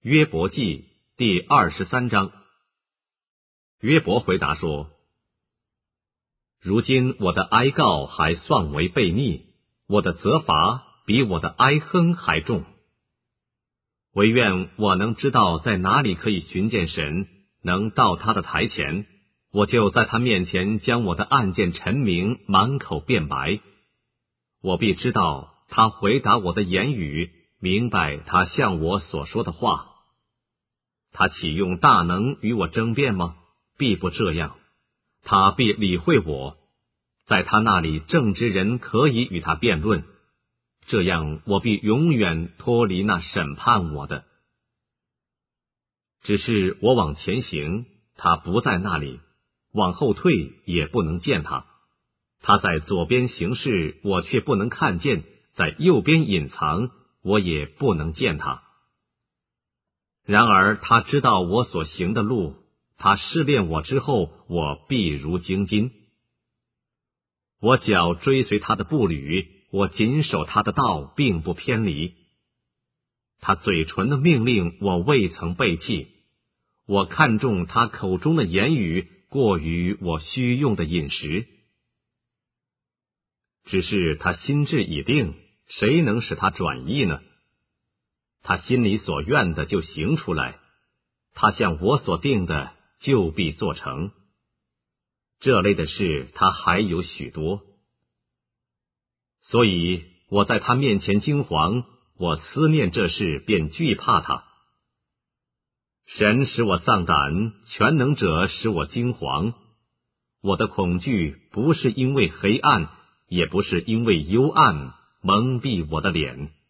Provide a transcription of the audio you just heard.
约伯记第23章。约伯回答说：如今我的哀告还算为悖逆，我的责罚比我的哀哼还重。唯愿我能知道在哪里可以寻见神，能到他的台前，我就在他面前将我的案件陈明，满口辩白。我必知道他回答我的言语，明白他向我所说的话。他岂用大能与我争辩吗？必不这样。他必理会我，在他那里正直人可以与他辩论，这样我必永远脱离那审判我的。只是我往前行，他不在那里；往后退，也不能见他。他在左边行事，我却不能看见；在右边隐藏，我也不能见他。然而他知道我所行的路，他试炼我之后，我必如精金。我脚追随他的步履，我谨守他的道，并不偏离。他嘴唇的命令，我未曾背弃。我看重他口中的言语，过于我需用的饮食。只是他心志已定，谁能使他转意呢？他心里所愿的就行出来，他向我所定的就必做成。这类的事他还有许多，所以我在他面前惊惶，我思念这事便惧怕他。神使我丧胆，全能者使我惊惶。我的恐惧不是因为黑暗，也不是因为幽暗蒙蔽我的脸。